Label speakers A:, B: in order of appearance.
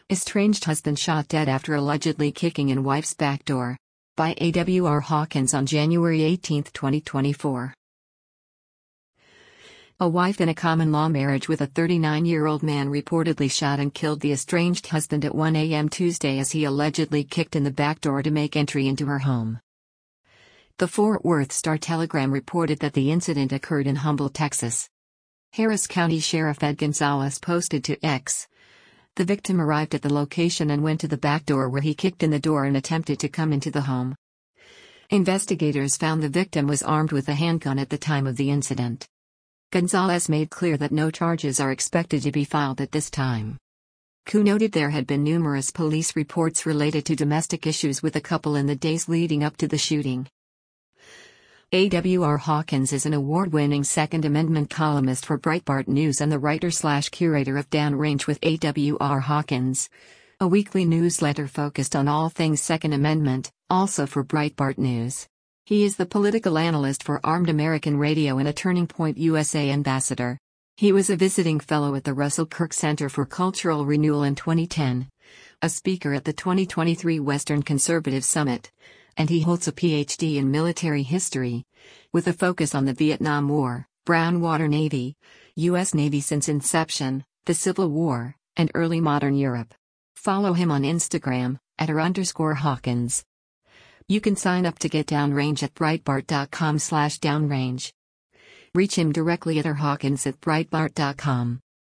A: Estranged husband shot dead after allegedly kicking in wife's back door. By A.W.R. Hawkins on January 18, 2024. A wife in a common-law marriage with a 39-year-old man reportedly shot and killed the estranged husband at 1 a.m. Tuesday as he allegedly kicked in the back door to make entry into her home. The Fort Worth Star-Telegram reported that the incident occurred in Humble, Texas. Harris County Sheriff Ed Gonzalez posted to X. The victim arrived at the location and went to the back door where he kicked in the door and attempted to come into the home. Investigators found the victim was armed with a handgun at the time of the incident. Gonzalez made clear that no charges are expected to be filed at this time. Koo noted there had been numerous police reports related to domestic issues with the couple in the days leading up to the shooting. A.W.R. Hawkins is an award-winning Second Amendment columnist for Breitbart News and the writer/curator of Downrange with A.W.R. Hawkins, a weekly newsletter focused on all things Second Amendment, also for Breitbart News. He is the political analyst for Armed American Radio and a Turning Point USA ambassador. He was a visiting fellow at the Russell Kirk Center for Cultural Renewal in 2010, a speaker at the 2023 Western Conservative Summit, and he holds a Ph.D. in military history, with a focus on the Vietnam War, Brown Water Navy, U.S. Navy since inception, the Civil War, and early modern Europe. Follow him on Instagram, @r_Hawkins. You can sign up to get Downrange at Breitbart.com/downrange. Reach him directly at rhawkins@breitbart.com.